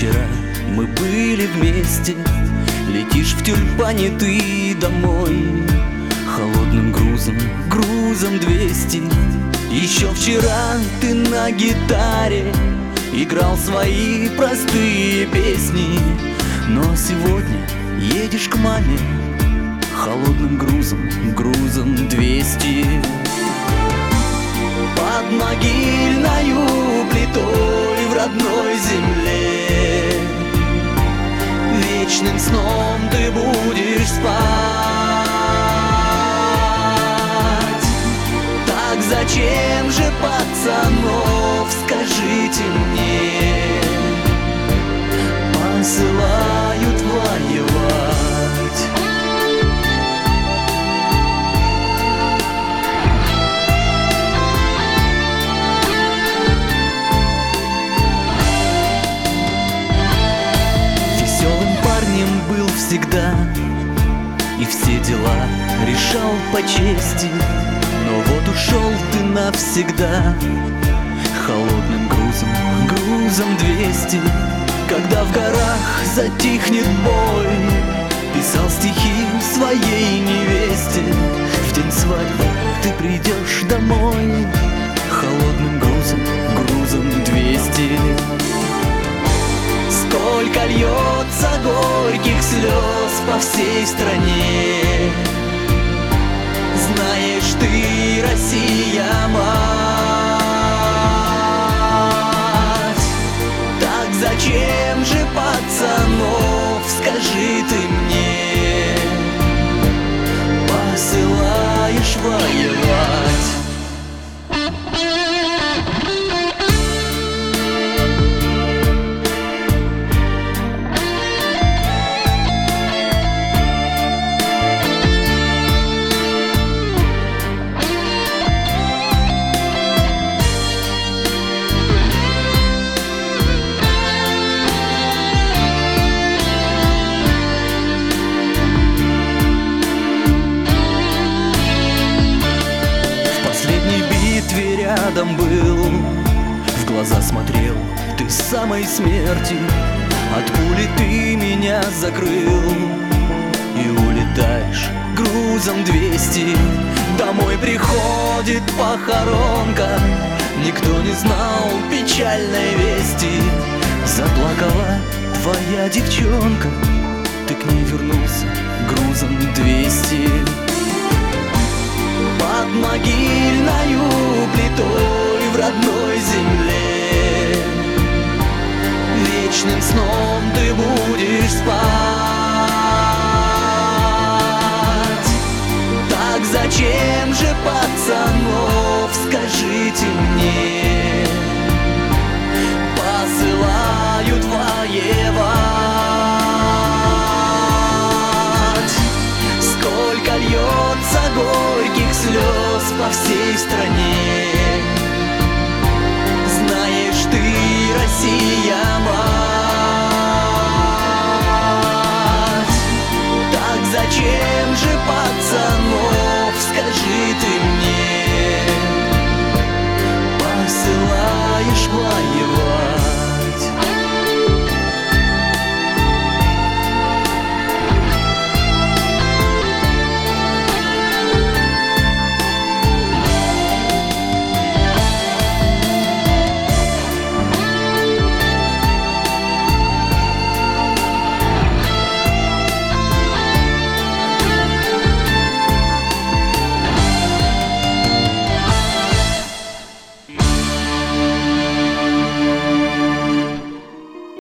вчера мы были вместе. Летишь в тюльпане ты домой холодным грузом, грузом 200. Еще вчера ты на гитаре играл свои простые песни, но сегодня едешь к маме холодным грузом, грузом 200. Под могильною плитой в родной земле вечным сном ты будешь спать. Так зачем же, пацанов, скажите мне, посылают воевать? Был всегда и все дела решал по чести, но вот ушел ты навсегда холодным грузом, грузом 200. Когда в горах затихнет бой, писал стихи своей невесте. В день свадьбы ты придешь домой холодным грузом, грузом 200. Сколько льется горьких слез по всей стране, знаешь ты, Россия, мать. Так зачем же, пацанов, скажи ты мне, посылаешь воевать? Рядом был, в глаза смотрел ты самой смерти. От пули ты меня закрыл и улетаешь грузом 200. Домой приходит похоронка, никто не знал печальной вести. Заплакала твоя девчонка, ты к ней вернулся грузом 200. Под могильною плитой в родной земле вечным сном ты будешь спать. Так зачем же, пацанов, скажите мне, посылают воевать? Сколько льется горьких слез по всей стране,